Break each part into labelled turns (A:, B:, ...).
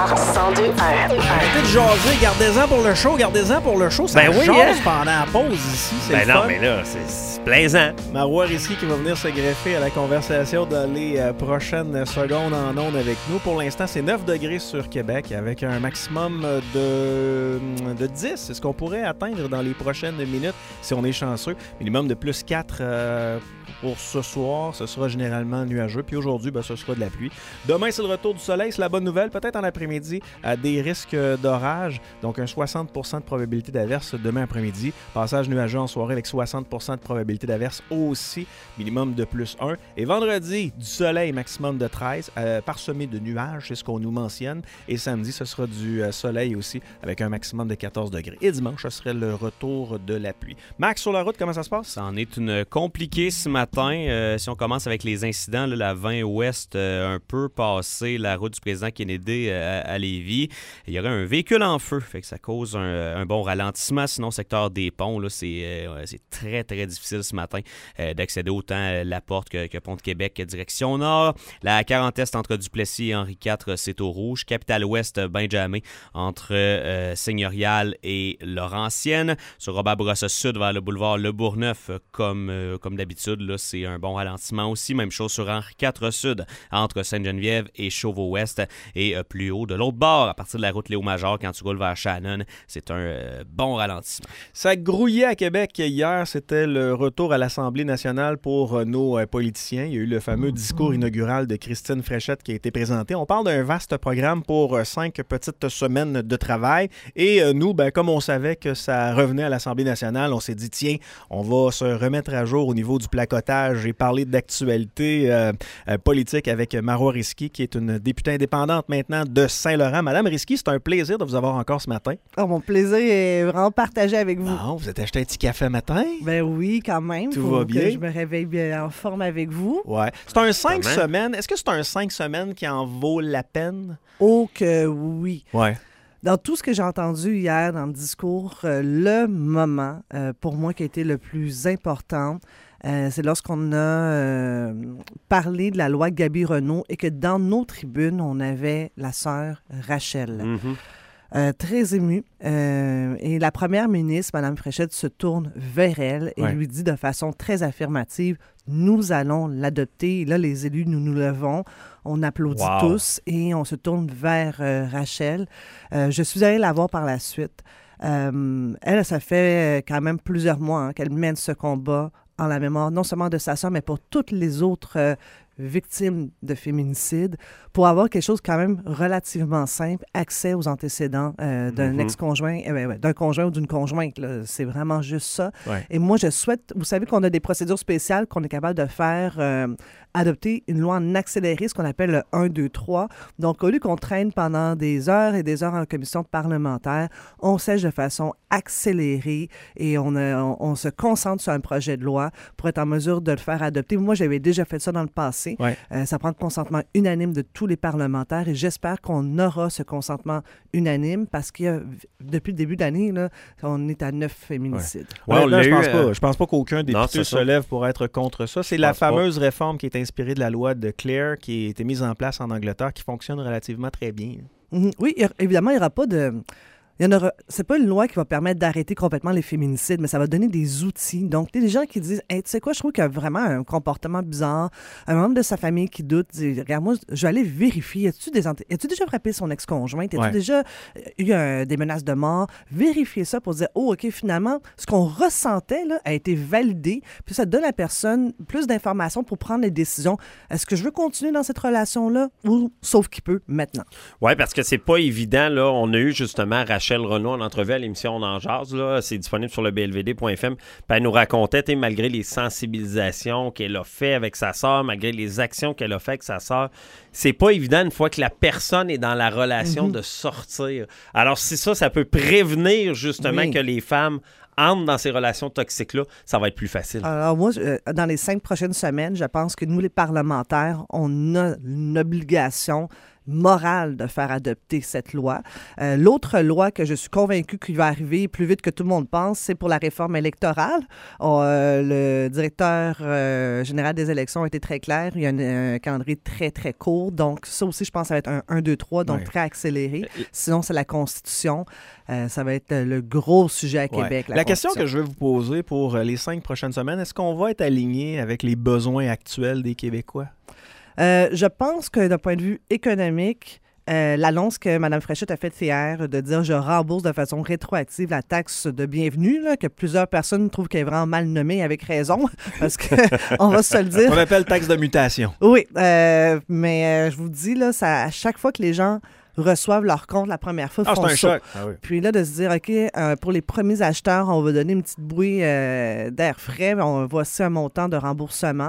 A: CHR 102.1.
B: Arrêtez de jaser, gardez-en pour le show, ça jase pendant la pause ici, c'est le
C: non,
B: fun.
C: mais là, c'est plaisant.
B: Marois Risky qui va venir se greffer à la conversation dans les prochaines secondes en ondes avec nous. Pour l'instant, c'est 9 degrés sur Québec avec un maximum de 10. C'est ce qu'on pourrait atteindre dans les prochaines minutes si on est chanceux. Minimum de plus 4 pour ce soir. Ce sera généralement nuageux. Puis aujourd'hui, ce sera de la pluie. Demain, c'est le retour du soleil. C'est la bonne nouvelle. Peut-être en après-midi, des risques d'orage. Donc, un 60% de probabilité d'averse demain après-midi. Passage nuageux en soirée avec 60% de probabilité d'averse aussi. Minimum de plus 1. Et vendredi, du soleil, maximum de 13. Parsemé de nuages, c'est ce qu'on nous mentionne. Et samedi, ce sera du soleil aussi avec un maximum de 14 degrés. Et dimanche, ce serait le retour de la pluie. Max, sur la route, comment ça se passe?
D: Ça en est une compliquée ce matin. Si on commence avec les incidents, là, la 20 Ouest, un peu passé la route du président Kennedy à Lévis, il y aurait un véhicule en feu. Fait que ça cause un bon ralentissement. Sinon, secteur des ponts, là, c'est très, très difficile ce matin d'accéder autant La Porte que Pont de Québec direction nord. La 40 Est entre Duplessis et Henri IV, c'est au rouge. Capitale-Ouest, Benjamin entre Seigneurial et Laurentienne. Sur Robert-Bourassa-Sud vers le boulevard Le Bourgneuf, comme d'habitude, là, c'est un bon ralentissement aussi. Même chose sur Henri IV Sud entre Sainte-Geneviève et Chauveau-Ouest. Et plus haut de l'autre bord, à partir de la route Léo-Major, quand tu roules vers Shannon, c'est un bon ralentissement.
B: Ça grouillait à Québec hier. C'était le retour à l'Assemblée nationale pour nos politiciens. Il y a eu le fameux discours inaugural de Christine Fréchette qui a été présenté. On parle d'un vaste programme pour 5 petites semaines de travail. Et nous, comme on savait que ça revenait à l'Assemblée nationale, on s'est dit, tiens, on va se remettre à jour au niveau du placotage et parler d'actualité politique avec Marois Risky, qui est une députée indépendante maintenant de Saint-Laurent. Madame Risky, c'est un plaisir de vous avoir encore ce matin.
E: Oh, mon plaisir est vraiment partagé avec vous.
B: Bon, vous êtes acheté un petit café matin?
E: Ben oui, quand même.
B: Tout va bien?
E: Que je me réveille bien en forme avec vous.
B: Ouais. C'est un 5 semaines. Est-ce que c'est un 5 semaines qui en vaut la peine?
E: Oh que oui.
B: Ouais.
E: Dans tout ce que j'ai entendu hier dans le discours, le moment, pour moi, qui a été le plus important, c'est lorsqu'on a parlé de la loi Gaby Renault et que dans nos tribunes, on avait la sœur Rachel. Très émue. Et la première ministre, Mme Fréchette, se tourne vers elle et lui dit de façon très affirmative, nous allons l'adopter. Et là, les élus, nous nous levons, on applaudit tous et on se tourne vers Rachel. Je suis allée la voir par la suite. Elle, ça fait quand même plusieurs mois qu'elle mène ce combat en la mémoire, non seulement de sa sœur, mais pour toutes les autres victimes de féminicide, pour avoir quelque chose quand même relativement simple, accès aux antécédents d'un ex-conjoint, d'un conjoint ou d'une conjointe. Là. C'est vraiment juste ça. Ouais. Et moi, je souhaite, vous savez qu'on a des procédures spéciales qu'on est capable de faire adopter une loi en accéléré, ce qu'on appelle le 1, 2, 3. Donc, au lieu qu'on traîne pendant des heures et des heures en commission parlementaire, on siège de façon accélérée et on se concentre sur un projet de loi pour être en mesure de le faire adopter. Moi, j'avais déjà fait ça dans le passé. Ouais. Ça prend le consentement unanime de tous les parlementaires et j'espère qu'on aura ce consentement unanime parce que depuis le début d'année, là, on est à 9 féminicides.
B: Ouais, là, je pense pas qu'aucun député se lève pour être contre ça. C'est la fameuse réforme qui est inspirée de la loi de Clare qui a été mise en place en Angleterre qui fonctionne relativement très bien.
E: Oui, évidemment, il n'y aura pas de... C'est pas une loi qui va permettre d'arrêter complètement les féminicides, mais ça va donner des outils. Donc, il y a des gens qui disent hey, tu sais quoi, je trouve qu'il y a vraiment un comportement bizarre. Un membre de sa famille qui doute, dit regarde, moi, je vais aller vérifier. As-tu déjà frappé son ex-conjointe? As-tu déjà eu des menaces de mort? Vérifier ça pour dire oh, OK, finalement, ce qu'on ressentait là, a été validé. Puis ça donne à la personne plus d'informations pour prendre les décisions. Est-ce que je veux continuer dans cette relation-là ou sauf qu'il peut maintenant?
C: Oui, parce que c'est pas évident. Là. On a eu justement Rachel Renaud en entrevue à l'émission On en jase, là, c'est disponible sur le blvd.fm. Puis elle nous racontait, malgré les sensibilisations qu'elle a fait avec sa sœur, malgré les actions qu'elle a fait avec sa sœur, c'est pas évident une fois que la personne est dans la relation de sortir. Alors si ça peut prévenir justement que les femmes entrent dans ces relations toxiques-là, ça va être plus facile.
E: Alors moi, dans les 5 prochaines semaines, je pense que nous, les parlementaires, on a une obligation moral de faire adopter cette loi. L'autre loi que je suis convaincue qu'il va arriver plus vite que tout le monde pense, c'est pour la réforme électorale. Le directeur général des élections a été très clair. Il y a un calendrier très, très court. Donc, ça aussi, je pense que ça va être un 1, 2, 3, donc très accéléré. Sinon, c'est la Constitution. Ça va être le gros sujet à Québec.
B: La question que je vais vous poser pour les 5 prochaines semaines, est-ce qu'on va être aligné avec les besoins actuels des Québécois?
E: Je pense que d'un point de vue économique, l'annonce que Mme Fréchette a faite hier de dire « je rembourse de façon rétroactive la taxe de bienvenue », que plusieurs personnes trouvent qu'elle est vraiment mal nommée avec raison, parce qu'on va se le dire.
B: On appelle taxe de mutation.
E: Oui, mais je vous dis, là, à chaque fois que les gens reçoivent leur compte la première fois,
B: c'est un choc. Ah oui.
E: Puis là, de se dire, OK, pour les premiers acheteurs, on va donner une petite bouée d'air frais. Voici un montant de remboursement.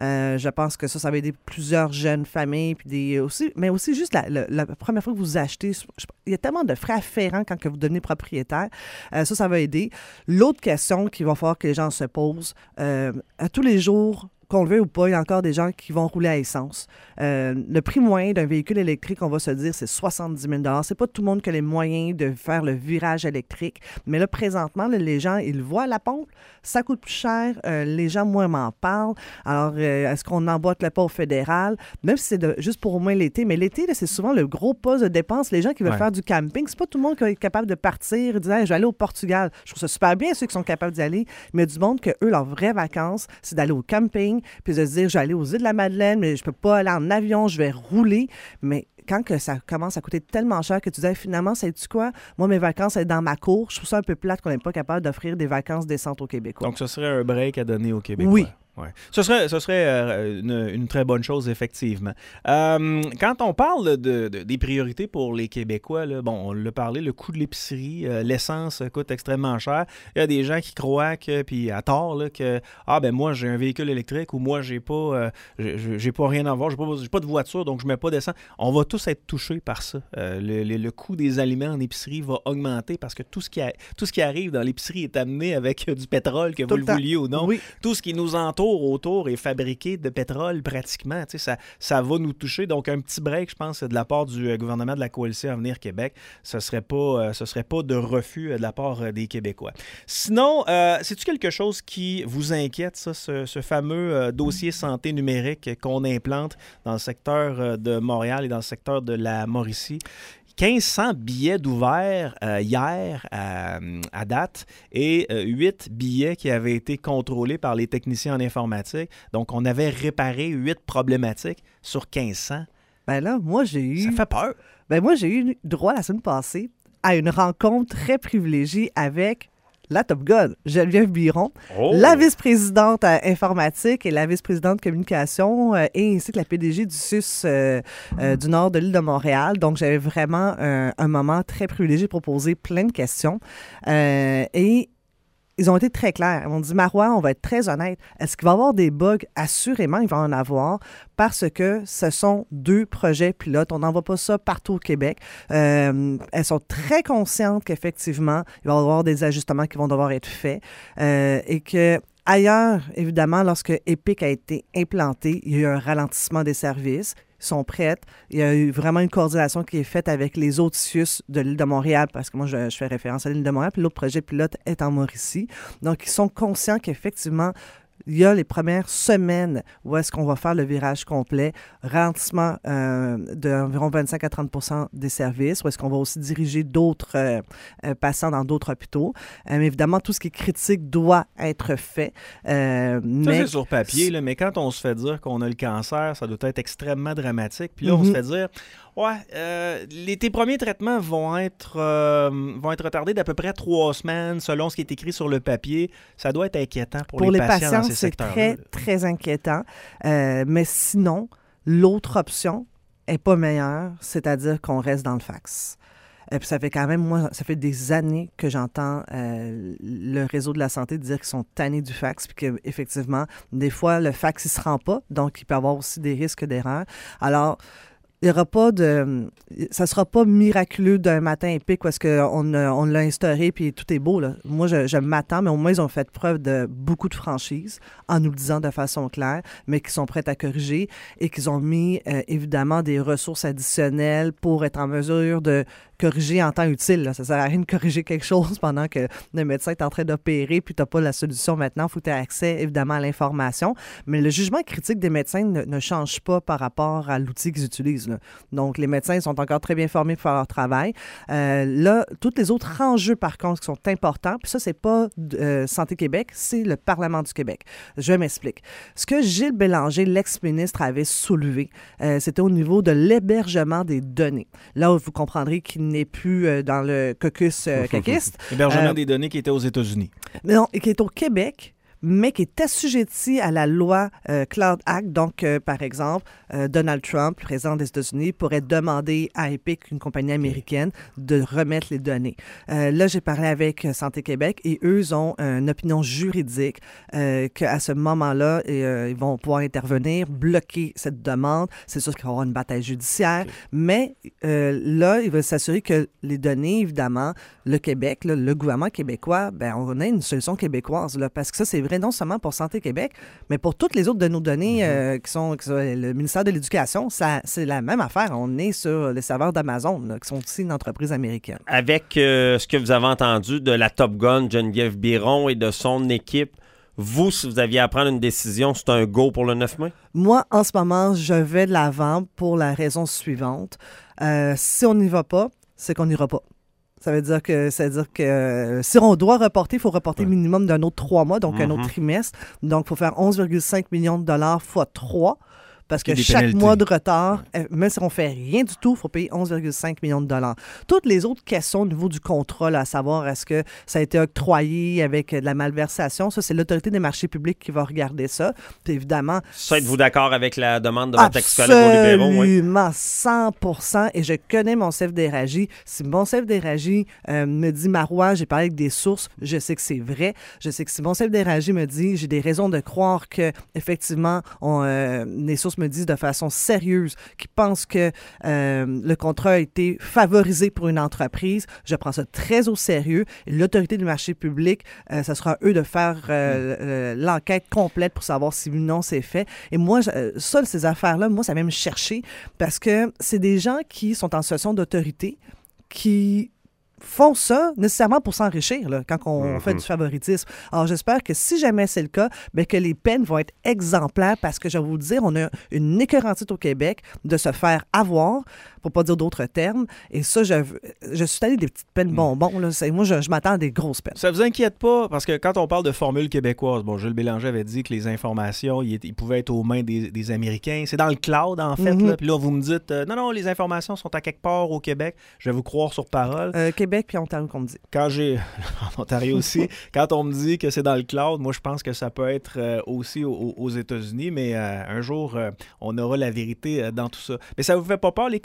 E: Je pense que ça va aider plusieurs jeunes familles. Mais aussi juste la première fois que vous achetez, il y a tellement de frais afférents quand que vous devenez propriétaire. Ça va aider. L'autre question qu'il va falloir que les gens se posent, à tous les jours, qu'on le veuille ou pas, il y a encore des gens qui vont rouler à essence. Le prix moyen d'un véhicule électrique, on va se dire, c'est 70 000 $. C'est pas tout le monde qui a les moyens de faire le virage électrique. Mais là, présentement, les gens, ils le voient à la pompe. Ça coûte plus cher. Les gens, moi, m'en parlent. Alors, est-ce qu'on emboîte le pas au fédéral? Même si c'est juste pour au moins l'été. Mais l'été, là, c'est souvent le gros poste de dépenses. Les gens qui veulent faire du camping, c'est pas tout le monde qui va être capable de partir et de dire hey, « je vais aller au Portugal ». Je trouve ça super bien, ceux qui sont capables d'y aller. Mais il y a du monde que eux, leurs vraies vacances, c'est d'aller au camping, puis de se dire, je vais aller aux îles de la Madeleine, mais je peux pas aller en avion, je vais rouler. Mais quand que ça commence à coûter tellement cher que tu dis, finalement, sais-tu quoi? Moi, mes vacances, c'est dans ma cour. Je trouve ça un peu plate qu'on n'est pas capable d'offrir des vacances décentes aux Québécois.
B: Donc, ce serait un break à donner aux Québécois.
E: Oui.
B: Ouais. Ce serait une très bonne chose, effectivement. Quand on parle des priorités pour les Québécois, là, on l'a parlé, le coût de l'épicerie, l'essence coûte extrêmement cher. Il y a des gens qui croient puis à tort, là, que moi, j'ai un véhicule électrique ou moi, j'ai pas rien à voir, j'ai pas de voiture, donc je mets pas d'essence. On va tous être touchés par ça. Le coût des aliments en épicerie va augmenter parce que tout ce qui arrive dans l'épicerie est amené avec du pétrole, que vous le vouliez ou non.
E: Oui.
B: Tout ce qui nous entoure autour est fabriqué de pétrole pratiquement. Ça va nous toucher. Donc, un petit break, je pense, de la part du gouvernement de la Coalition Avenir Québec. Ce serait pas de refus de la part des Québécois. Sinon, c'est-tu quelque chose qui vous inquiète, ça, ce fameux dossier santé numérique qu'on implante dans le secteur de Montréal et dans le secteur de la Mauricie? 1500 billets d'ouvert hier à date et 8 billets qui avaient été contrôlés par les techniciens en informatique. Donc, on avait réparé 8 problématiques sur 1500.
E: Ben là, moi, j'ai eu...
B: Ça fait peur.
E: Ben moi, j'ai eu droit la semaine passée à une rencontre très privilégiée avec la Top Gun, Geneviève Biron, la vice-présidente informatique et la vice-présidente communication et ainsi que la PDG du SUS du nord de l'île de Montréal. Donc, j'avais vraiment un moment très privilégié pour poser plein de questions. Et ils ont été très clairs. Ils m'ont dit, Marois, on va être très honnête. Est-ce qu'il va y avoir des bugs? Assurément, il va en avoir parce que ce sont 2 projets pilotes. On n'envoie pas ça partout au Québec. Elles sont très conscientes qu'effectivement, il va y avoir des ajustements qui vont devoir être faits et que ailleurs, évidemment, lorsque EPIC a été implanté, il y a eu un ralentissement des services. Ils sont prêtes. Il y a eu vraiment une coordination qui est faite avec les autres CIUS de l'île de Montréal, parce que moi, je fais référence à l'île de Montréal, puis l'autre projet pilote est en Mauricie. Donc, ils sont conscients qu'effectivement, il y a les premières semaines où est-ce qu'on va faire le virage complet, ralentissement d'environ 25 à 30 % des services, où est-ce qu'on va aussi diriger d'autres patients dans d'autres hôpitaux. Mais évidemment, tout ce qui est critique doit être fait.
B: Ça, c'est sur papier, là, mais quand on se fait dire qu'on a le cancer, ça doit être extrêmement dramatique. Puis là, on se fait dire... tes premiers traitements vont être retardés d'à peu près 3 semaines, selon ce qui est écrit sur le papier. Ça doit être inquiétant pour les patients dans ces secteurs-là.
E: C'est très, très inquiétant. Mais sinon, l'autre option n'est pas meilleure, c'est-à-dire qu'on reste dans le fax. Puis ça fait quand même, moi, ça fait des années que j'entends le réseau de la santé dire qu'ils sont tannés du fax, puis qu'effectivement, des fois, le fax, il ne se rend pas, donc il peut y avoir aussi des risques d'erreur. Alors, il y aura pas de... Ça sera pas miraculeux d'un matin épique parce qu'on l'a instauré puis tout est beau. Là. Moi, je m'attends, mais au moins, ils ont fait preuve de beaucoup de franchise en nous le disant de façon claire, mais qui sont prêts à corriger et qu'ils ont mis, évidemment, des ressources additionnelles pour être en mesure de corriger en temps utile. Là. Ça sert à rien de corriger quelque chose pendant que le médecin est en train d'opérer puis tu n'as pas la solution maintenant. Il faut que tu aies accès, évidemment, à l'information. Mais le jugement critique des médecins ne change pas par rapport à l'outil qu'ils utilisent. Là. Donc, les médecins sont encore très bien formés pour faire leur travail. Là, tous les autres enjeux, par contre, qui sont importants, puis ça, c'est pas Santé Québec, c'est le Parlement du Québec. Je m'explique. Ce que Gilles Bélanger, l'ex-ministre, avait soulevé, c'était au niveau de l'hébergement des données. Là, vous comprendrez qu'il n'est plus dans le caucus caquiste.
B: Hébergement des données qui étaient aux États-Unis.
E: Non, et qui est au Québec, mais qui est assujetti à la loi Cloud Act. Donc, par exemple, Donald Trump, président des États-Unis, pourrait demander à Epic, une compagnie américaine, de remettre les données. Là, j'ai parlé avec Santé Québec et eux, ils ont une opinion juridique qu'à ce moment-là, ils vont pouvoir intervenir, bloquer cette demande. C'est sûr qu'il va y avoir une bataille judiciaire, mais là, ils veulent s'assurer que les données, évidemment, le Québec, là, le gouvernement québécois, ben on a une solution québécoise, là, parce que ça, c'est vrai non seulement pour Santé Québec, mais pour toutes les autres de nos données qui sont le ministère de l'Éducation, c'est la même affaire. On est sur les serveurs d'Amazon, là, qui sont aussi une entreprise américaine.
C: Avec ce que vous avez entendu de la Top Gun, Geneviève Biron et de son équipe, vous, si vous aviez à prendre une décision, c'est un go pour le 9 mai?
E: Moi, en ce moment, je vais de l'avant pour la raison suivante. Si on n'y va pas, c'est qu'on n'ira pas. Ça veut dire que si on doit reporter, il faut reporter minimum d'un autre 3 mois, donc un autre trimestre. Donc, il faut faire 11,5 millions de dollars fois 3. Parce que chaque pénalités. Mois de retard, même si on ne fait rien du tout, il faut payer 11,5 millions de dollars. Toutes les autres questions au niveau du contrat, là, à savoir est-ce que ça a été octroyé avec de la malversation, ça, c'est l'Autorité des marchés publics qui va regarder ça. Puis évidemment...
C: Ça, êtes-vous d'accord avec la demande de votre ex-collègue aux libéraux?
E: Absolument, 100%. Et je connais Monsef Déragi. Si Monsef Déragi me dit, Marois, j'ai parlé avec des sources, je sais que c'est vrai. Je sais que si Monsef Déragi me dit, j'ai des raisons de croire que effectivement, les sources me disent de façon sérieuse qu'ils pensent que le contrat a été favorisé pour une entreprise. Je prends ça très au sérieux. Et l'Autorité du marché public, ça sera eux de faire l'enquête complète pour savoir si oui ou non c'est fait. Et moi, ces affaires-là, moi, ça vient me chercher parce que c'est des gens qui sont en situation d'autorité, qui font ça nécessairement pour s'enrichir là, quand on fait du favoritisme. Alors, j'espère que si jamais c'est le cas, bien, que les peines vont être exemplaires parce que, je vais vous le dire, on a une écœurantite au Québec de se faire avoir, pour pas dire d'autres termes. Et ça, je suis allé des petites peines bonbons. Là. Moi, je m'attends à des grosses peines.
B: Ça vous inquiète pas? Parce que quand on parle de formule québécoise, bon, Gilles Bélanger avait dit que les informations, ils pouvaient être aux mains des Américains. C'est dans le cloud, en fait. Là. Puis là, vous me dites, non, les informations sont à quelque part au Québec. Je vais vous croire sur parole.
E: Québec puis Ontario, qu'on me dit.
B: En Ontario aussi. Quand on me dit que c'est dans le cloud, moi, je pense que ça peut être aussi aux États-Unis. Mais un jour, on aura la vérité dans tout ça. Mais ça vous fait pas peur,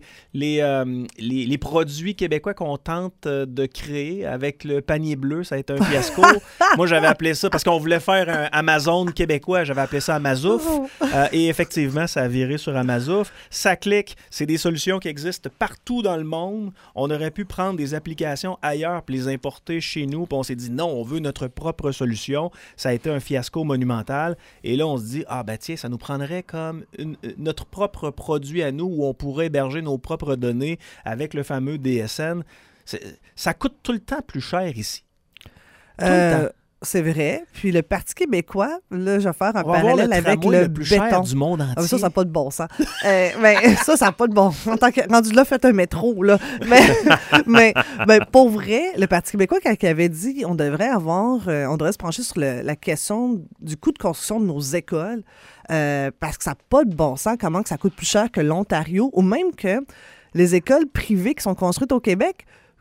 B: les produits québécois qu'on tente de créer avec le panier bleu? Ça a été un fiasco. Moi, j'avais appelé ça, parce qu'on voulait faire un Amazon québécois, j'avais appelé ça Amazouf. Et effectivement, ça a viré sur Amazouf. Ça clique. C'est des solutions qui existent partout dans le monde. On aurait pu prendre des applications ailleurs puis les importer chez nous. Puis on s'est dit non, on veut notre propre solution. Ça a été un fiasco monumental. Et là, on se dit, tiens, ça nous prendrait comme notre propre produit à nous où on pourrait héberger nos propres données avec le fameux DSN. Ça coûte tout le temps plus cher ici. Tout le temps.
E: C'est vrai. Puis le Parti québécois, là, je vais faire un parallèle avec le
B: plus
E: béton.
B: Cher du monde entier.
E: Ça n'a pas de bon sens. Mais ça n'a pas de bon sens. En tant que rendu là, faites un métro, là. Mais pour vrai, le Parti québécois, quand il avait dit on devrait se pencher sur la question du coût de construction de nos écoles, parce que ça n'a pas de bon sens, comment que ça coûte plus cher que l'Ontario, ou même que les écoles privées qui sont construites au Québec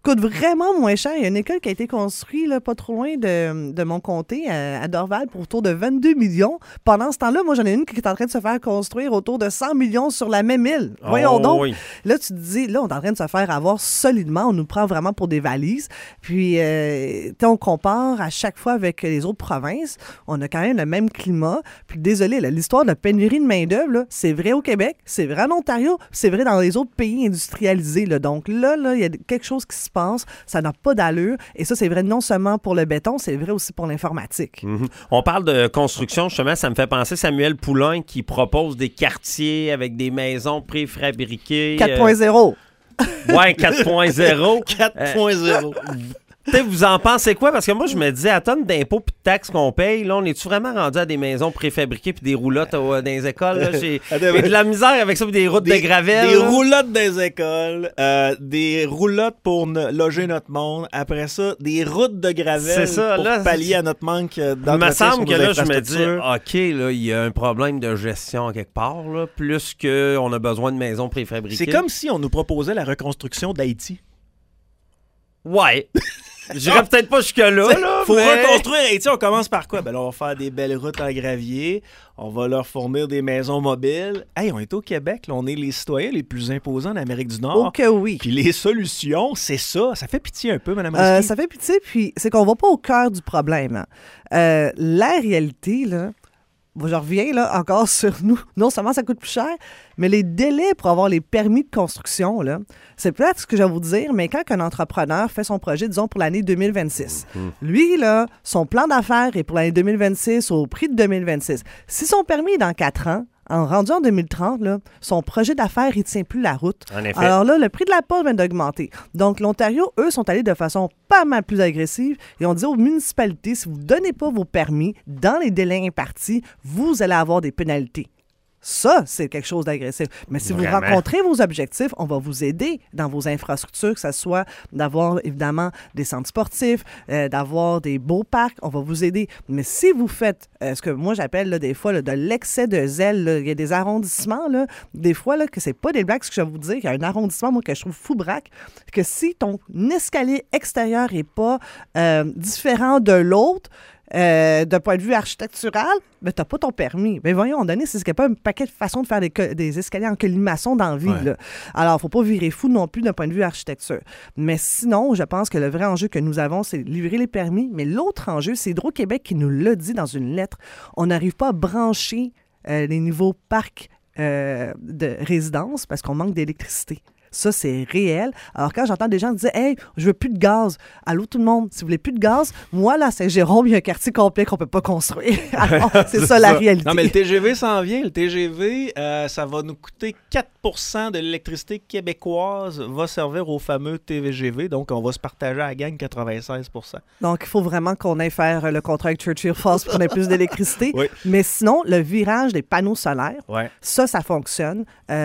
E: coûte vraiment moins cher. Il y a une école qui a été construite pas trop loin de mon comté, à Dorval, pour autour de 22 millions. Pendant ce temps-là, moi, j'en ai une qui est en train de se faire construire autour de 100 millions sur la même île. Voyons donc. Oui. Là, tu te dis, là, on est en train de se faire avoir solidement. On nous prend vraiment pour des valises. Puis, on compare à chaque fois avec les autres provinces. On a quand même le même climat. Puis, désolé, là, l'histoire de la pénurie de main-d'œuvre, c'est vrai au Québec, c'est vrai en Ontario, c'est vrai dans les autres pays industrialisés. Là. Donc là, il y a quelque chose qui se passe. Ça n'a pas d'allure. Et ça, c'est vrai non seulement pour le béton, c'est vrai aussi pour l'informatique.
C: Mm-hmm. On parle de construction, justement, ça me fait penser Samuel Poulain qui propose des quartiers avec des maisons préfabriquées.
E: 4.0.
C: Ouais, 4.0.
B: 4.0.
C: Vous en pensez quoi? Parce que moi, je me dis, à tonne d'impôts et de taxes qu'on paye, là, on est-tu vraiment rendu à des maisons préfabriquées puis des roulottes dans les écoles? Là? J'ai de la misère avec ça, puis des routes de gravel.
B: Des roulottes dans les écoles, des roulottes pour loger notre monde. Après ça, des routes de gravel pour pallier à notre manque d'entretien.
C: Il me semble que là, je me dis, OK, là, il y a un problème de gestion quelque part, là, plus qu'on a besoin de maisons préfabriquées.
B: C'est comme si on nous proposait la reconstruction d'Haïti.
C: Ouais. J'irais peut-être pas jusque-là.
B: Faut reconstruire Haïti. On commence par quoi? Ben là, on va faire des belles routes en gravier. On va leur fournir des maisons mobiles. Hey, on est au Québec. Là, on est les citoyens les plus imposants en Amérique du Nord.
E: Oh que oui.
B: Puis les solutions, c'est ça. Ça fait pitié un peu, Mme Risky.
E: Ça fait pitié, puis c'est qu'on va pas au cœur du problème. Hein. La réalité, là, je reviens là encore sur nous. Non seulement ça coûte plus cher, mais les délais pour avoir les permis de construction, là, c'est peut-être ce que je vais vous dire, mais quand un entrepreneur fait son projet, disons, pour l'année 2026, lui, là, son plan d'affaires est pour l'année 2026 au prix de 2026. Si son permis est dans 4 ans, rendu en 2030, là, son projet d'affaires, il ne tient plus la route.
C: En effet.
E: Alors là, le prix de la poste vient d'augmenter. Donc, l'Ontario, eux, sont allés de façon pas mal plus agressive et ont dit aux municipalités, si vous ne donnez pas vos permis dans les délais impartis, vous allez avoir des pénalités. Ça, c'est quelque chose d'agressif. Mais si
C: Vraiment?
E: vous rencontrez vos objectifs, on va vous aider dans vos infrastructures, que ce soit d'avoir, évidemment, des centres sportifs, d'avoir des beaux parcs, on va vous aider. Mais si vous faites ce que moi, j'appelle là, des fois là, de l'excès de zèle, là, il y a des arrondissements, là, des fois, là, que c'est pas des blagues, ce que je vais vous dire, il y a un arrondissement, moi, que je trouve fou braque, que si ton escalier extérieur n'est pas différent de l'autre, d'un point de vue architectural, ben, tu n'as pas ton permis. Mais voyons, donné, c'est qu'il n'y a pas un paquet de façons de faire des escaliers en colimaçon dans la ville. Ouais. Alors, il ne faut pas virer fou non plus d'un point de vue architecture. Mais sinon, je pense que le vrai enjeu que nous avons, c'est livrer les permis. Mais l'autre enjeu, c'est Hydro-Québec qui nous l'a dit dans une lettre. On n'arrive pas à brancher les nouveaux parcs de résidence parce qu'on manque d'électricité. Ça, c'est réel. Alors, quand j'entends des gens dire « Hey, je veux plus de gaz. » Allô, tout le monde, si vous voulez plus de gaz, moi, là, à Saint-Jérôme, il y a un quartier complet qu'on peut pas construire. Alors, c'est ça la réalité.
B: Non, mais le TGV s'en vient. Le TGV, ça va nous coûter 4 % de l'électricité québécoise va servir au fameux TVGV. Donc, on va se partager à la gang 96 %.
E: Donc, il faut vraiment qu'on aille faire le contrat avec Churchill Falls pour qu'on ait plus d'électricité.
B: Oui.
E: Mais sinon, le virage des panneaux solaires,
B: ouais.
E: ça fonctionne.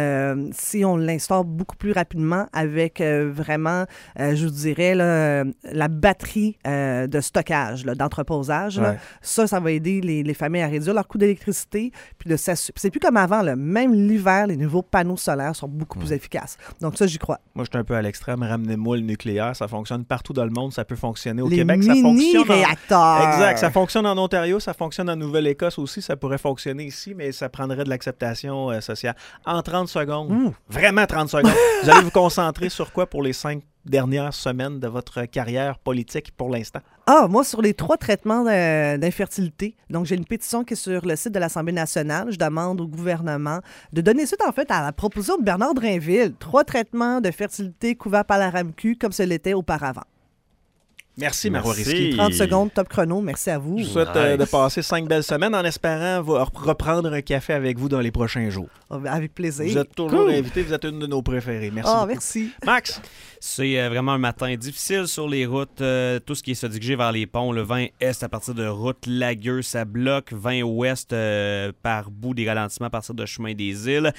E: Si on l'instaure beaucoup plus rapidement avec vraiment, je vous dirais, là, la batterie de stockage, là, d'entreposage.
B: Ouais.
E: Là. Ça va aider les familles à réduire leur coût d'électricité. Puis c'est plus comme avant. Là. Même l'hiver, les nouveaux panneaux solaires sont beaucoup plus efficaces. Donc ça, j'y crois.
B: Moi, je suis un peu à l'extrême. Ramenez-moi le nucléaire. Ça fonctionne partout dans le monde. Ça peut fonctionner au
E: les
B: Québec. Ça fonctionne
E: mini-réacteurs.
B: Exact. Ça fonctionne en Ontario. Ça fonctionne en Nouvelle-Écosse aussi. Ça pourrait fonctionner ici, mais ça prendrait de l'acceptation sociale. En 30 secondes. Vraiment 30 secondes. Vous allez vous concentrer sur quoi pour les 5 dernières semaines de votre carrière politique pour l'instant?
E: Moi, sur les 3 traitements d'infertilité. Donc, j'ai une pétition qui est sur le site de l'Assemblée nationale. Je demande au gouvernement de donner suite, en fait, à la proposition de Bernard Drainville. 3 traitements de fertilité couverts par la RAMQ comme ce l'était auparavant.
B: Merci, Marois Risky.
E: 30 secondes, top chrono. Merci à vous.
B: Je vous souhaite de passer 5 belles semaines en espérant reprendre un café avec vous dans les prochains jours.
E: Avec plaisir.
B: Vous êtes toujours invité. Vous êtes une de nos préférées. Merci beaucoup.
E: Merci.
B: Max?
D: C'est vraiment un matin difficile sur les routes. Tout ce qui est se diriger vers les ponts. Le 20 Est à partir de route Lagueux, ça bloque. 20 Ouest par bout des ralentissements à partir de chemin des îles.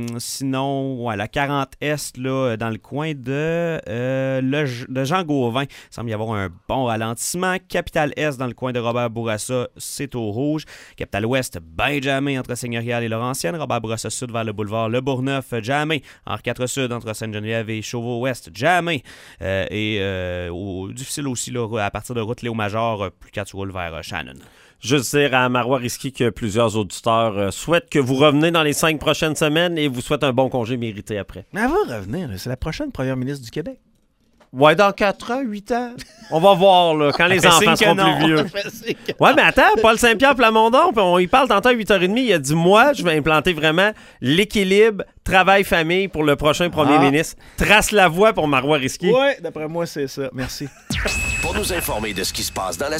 D: Sinon, la 40 Est là, dans le coin de Jean Gauvin. Il semble y avoir un bon ralentissement. Capitale-Est, dans le coin de Robert Bourassa, c'est au rouge. Capitale-Ouest, bien jammé entre Seigneurial et Laurentienne. Robert Bourassa Sud vers le boulevard Le Bourgneuf, jammé. Henri IV Sud entre Sainte-Geneviève et Chauveau-Ouest, jammé. Difficile aussi là, à partir de route Léo-Major, plus quand tu roules vers Shannon.
C: Juste dire à Marois Risky que plusieurs auditeurs souhaitent que vous reveniez dans les 5 prochaines semaines et vous souhaitent un bon congé mérité après.
B: Mais elle va revenir, là. C'est la prochaine première ministre du Québec.
C: Ouais, dans 4 ans, 8 ans. On va voir là, quand les enfants seront plus vieux. Ouais, mais attends, Paul Saint-Pierre Plamondon, on y parle tantôt à 8h30, il a dit, moi, je vais implanter vraiment l'équilibre travail-famille pour le prochain premier ministre. Trace la voie pour Marois Risky.
B: Ouais, d'après moi, c'est ça. Merci.
A: Pour nous informer de ce qui se passe dans la